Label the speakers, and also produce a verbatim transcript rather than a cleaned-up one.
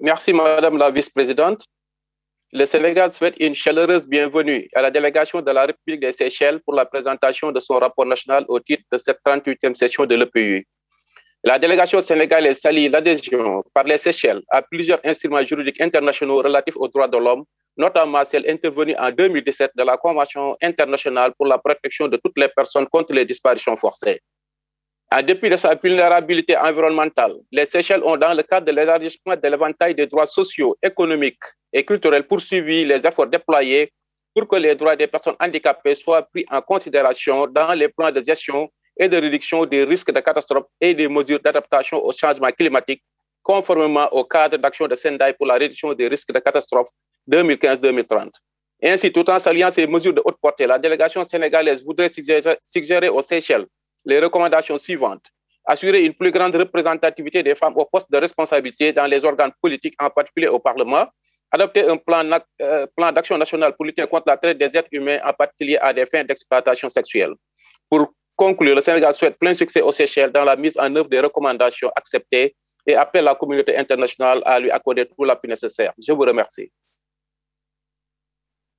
Speaker 1: Merci, Madame la Vice-présidente. Le Sénégal souhaite une chaleureuse bienvenue à la délégation de la République des Seychelles pour la présentation de son rapport national au titre de cette trente-huitième session de l'E P U. La délégation sénégalaise salue l'adhésion par les Seychelles à plusieurs instruments juridiques internationaux relatifs aux droits de l'homme, notamment celle intervenue en deux mille dix-sept de la Convention internationale pour la protection de toutes les personnes contre les disparitions forcées. En dépit de sa vulnérabilité environnementale, les Seychelles ont, dans le cadre de l'élargissement de l'éventail des droits sociaux, économiques et culturels, poursuivi les efforts déployés pour que les droits des personnes handicapées soient pris en considération dans les plans de gestion et de réduction des risques de catastrophes et des mesures d'adaptation au changement climatique, conformément au cadre d'action de Sendai pour la réduction des risques de catastrophes deux mille quinze deux mille trente. Ainsi, tout en saluant ces mesures de haute portée, la délégation sénégalaise voudrait suggérer, suggérer aux Seychelles les recommandations suivantes. Assurer une plus grande représentativité des femmes aux postes de responsabilité dans les organes politiques, en particulier au Parlement. Adopter un plan, euh, plan d'action national pour lutter contre la traite des êtres humains, en particulier à des fins d'exploitation sexuelle. Pour conclure, le Sénégal souhaite plein succès aux Seychelles dans la mise en œuvre des recommandations acceptées et appelle la communauté internationale à lui accorder tout l'appui nécessaire. Je vous remercie.